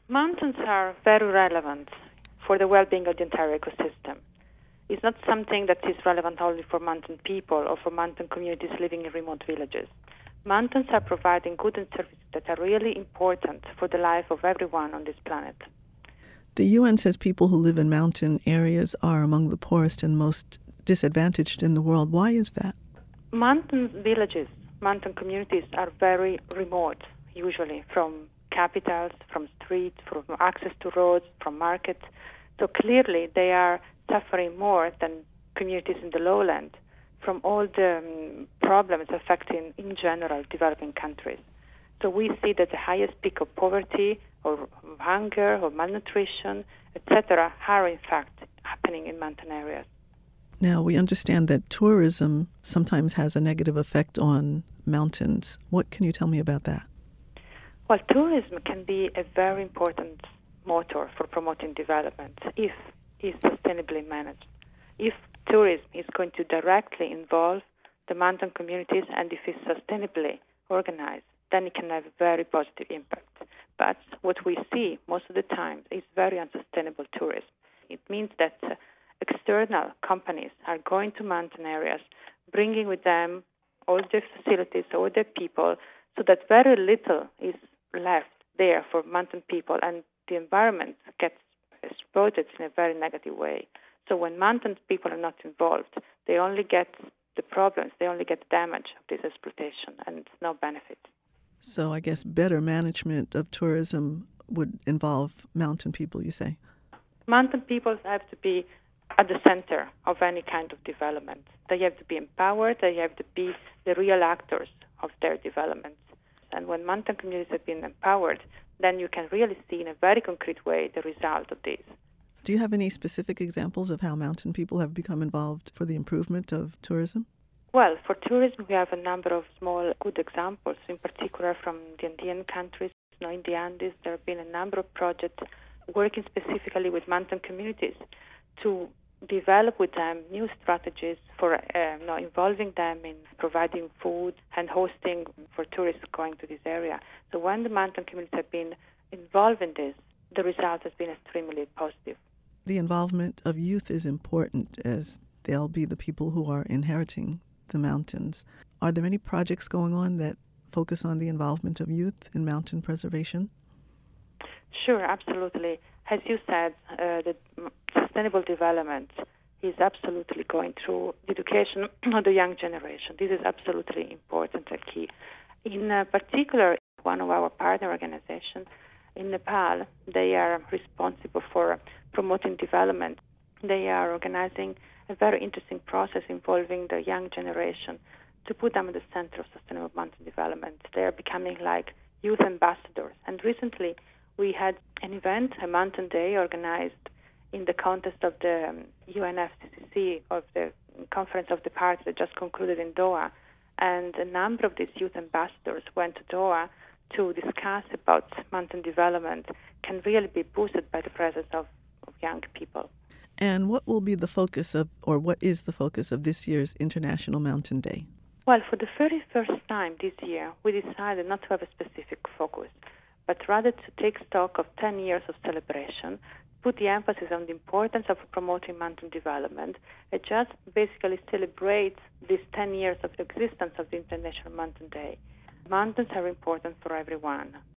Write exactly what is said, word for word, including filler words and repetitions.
Mountains are very relevant for the well-being of the entire ecosystem. It's not something that is relevant only for mountain people or for mountain communities living in remote villages. Mountains are providing goods and services that are really important for the life of everyone on this planet. The U N says people who live in mountain areas are among the poorest and most disadvantaged in the world. Why is that? Mountain villages, mountain communities are very remote, usually from capitals, from streets, from access to roads, from markets. So clearly they are suffering more than communities in the lowland from all the um, problems affecting, in general, developing countries. So we see that the highest peak of poverty or hunger or malnutrition, et cetera, are in fact happening in mountain areas. Now, we understand that tourism sometimes has a negative effect on mountains. What can you tell me about that? Well, tourism can be a very important motor for promoting development if it's sustainably managed. If tourism is going to directly involve the mountain communities and if it's sustainably organized, then it can have a very positive impact. But what we see most of the time is very unsustainable tourism. It means that uh, external companies are going to mountain areas, bringing with them all their facilities, all their people, so that very little is left there for mountain people, and the environment gets exploited in a very negative way. So when mountain people are not involved, they only get the problems, they only get the damage of this exploitation and no benefit. So I guess better management of tourism would involve mountain people, you say? Mountain people have to be at the center of any kind of development. They have to be empowered, they have to be the real actors of their development. And when mountain communities have been empowered, then you can really see in a very concrete way the result of this. Do you have any specific examples of how mountain people have become involved for the improvement of tourism? Well, for tourism, we have a number of small good examples, in particular from the Andean countries. You know, in the Andes, there have been a number of projects working specifically with mountain communities to develop with them new strategies for uh, you know, involving them in providing food and hosting for tourists going to this area. So when the mountain communities have been involved in this, the result has been extremely positive. The involvement of youth is important, as they'll be the people who are inheriting the mountains. Are there any projects going on that focus on the involvement of youth in mountain preservation? Sure, absolutely. As you said, uh, the sustainable development is absolutely going through the education of the young generation. This is absolutely important and key. In uh, particular, one of our partner organizations in Nepal, they are responsible for promoting development. They are organizing a very interesting process involving the young generation to put them at the center of sustainable mountain development. They are becoming like youth ambassadors. And recently, we had an event, a mountain day, organized in the context of the um, U N F C C C, of the Conference of the Parties that just concluded in Doha. And a number of these youth ambassadors went to Doha to discuss about mountain development can really be boosted by the presence of, of young people. And what will be the focus of, or what is the focus of this year's International Mountain Day? Well, for the very first time this year, we decided not to have a specific focus, but rather to take stock of ten years of celebration, put the emphasis on the importance of promoting mountain development, and just basically celebrate these ten years of existence of the International Mountain Day. Mountains are important for everyone.